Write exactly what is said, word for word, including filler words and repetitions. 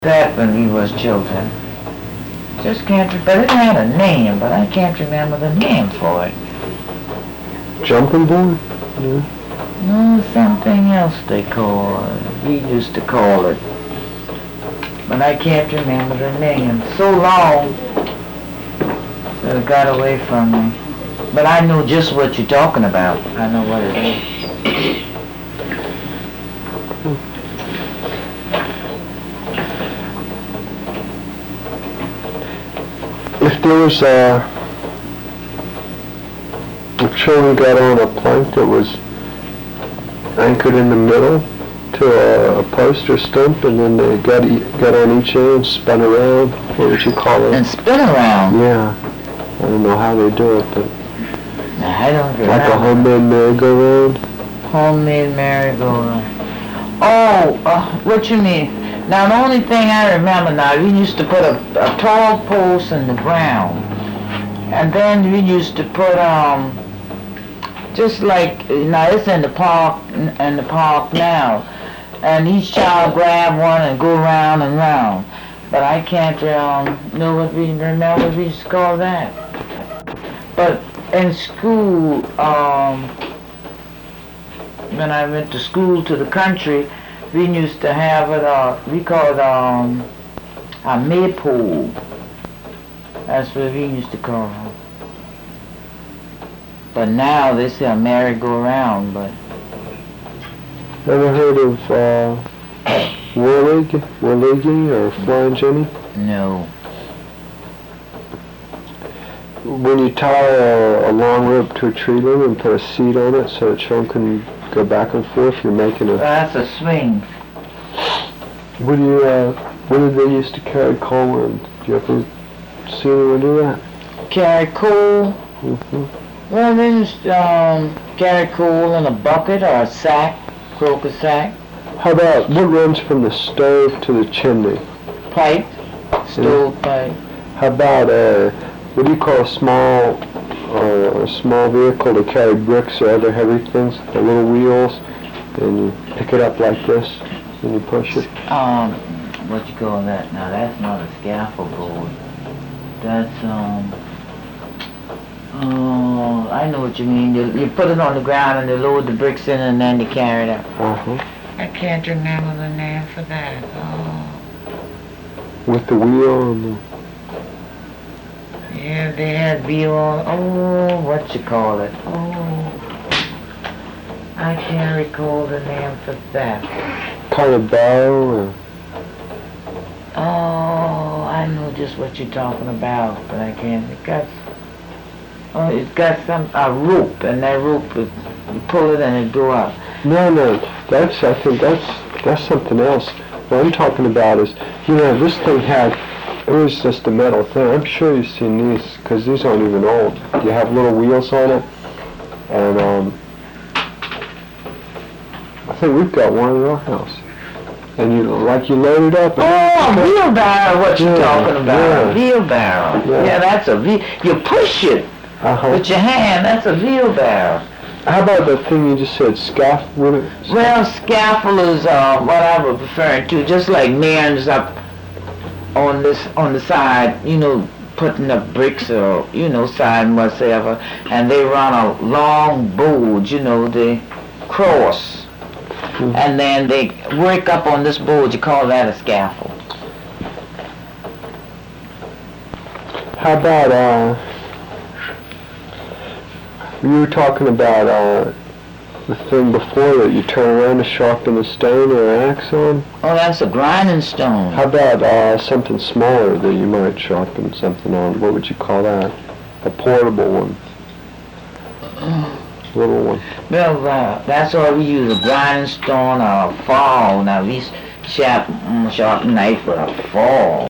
That when we was children. Just can't, re- but it had a name, but I can't remember the name for it. Jumping board? Yeah. No, something else they call it. We used to call it. But I can't remember the name. So long that it got away from me. But I know just what you're talking about. I know what it is. If there was a, if children got on a plank that was anchored in the middle to a, a post or stump, and then they got e- got on each end and spun around, what would you call it? And spin around. Yeah. I don't know how they do it, but I don't remember. like a homemade merry-go-round? Homemade merry-go-round. Oh, uh, what you mean? Now, the only thing I remember now, we used to put a, a tall post in the ground. And then we used to put, um, just like, now it's in the park, in the park now. And each child grab one and go round and round. But I can't um, know what we, remember what we used to call that. But in school, um, when I went to school to the country, we used to have it, uh, we called it um, a maypole. That's what we used to call it. But now they say a merry-go-round, but... Ever heard of uh, whirlig, whirligig or flying Jenny? No. When you tie a, a long rope to a tree limb and put a seat on it so that children can go back and forth, you're making a... That's a swing. What do you, uh, what did they used to carry coal in? Did you ever see anyone do that? Carry coal? Mm-hmm. Well, they used to um, carry coal in a bucket or a sack, crocus sack. How about, what runs from the stove to the chimney? Pipe. Stove pipe. How about, uh, what do you call a small, uh, a small vehicle to carry bricks or other heavy things? The little wheels, and you pick it up like this, and you push it. Um, what you call that? Now that's not a scaffold board. That's um. Oh, I know what you mean. You, you put it on the ground and they load the bricks in and then they carry it up. Uh-huh. I can't remember the name for that. Oh. With the wheel and the... Yeah, they had wheel on. Oh, what you call it? Oh. I can't recall the name for that. Kind of barrow or... Oh, I know just what you're talking about, but I can't. It got, oh, it's got some a rope, and that rope, is, you pull it and it go up. No, no, that's, I think that's, that's something else. What I'm talking about is, you know, this thing had, it was just a metal thing. I'm sure you've seen these, because these aren't even old. You have little wheels on it, and um, I think we've got one in our house. And you, like you load it up. And Oh, wheelbarrow, what you Yeah, talking about? yeah. Wheelbarrow. Yeah. Yeah, that's a wheel. You push it Uh-huh. with your hand. That's a wheelbarrow. How about that thing you just said, scaff with it? Well, scaffold is uh, what I was referring to, just like men's up on this on the side, you know, putting up bricks or, you know, siding whatsoever, and they run a long board, you know, they cross. Mm-hmm. And then they work up on this board, you call that a scaffold. How about, uh, you were talking about, uh, the thing before that you turn around to sharpen a stone or an axe on? Oh, that's a grinding stone. How about, uh, something smaller that you might sharpen something on? What would you call that? A portable one. Little one. Well, uh, that's why we use a grinding stone or a fall. Now, we sharp, mm, sharp knife with a fall.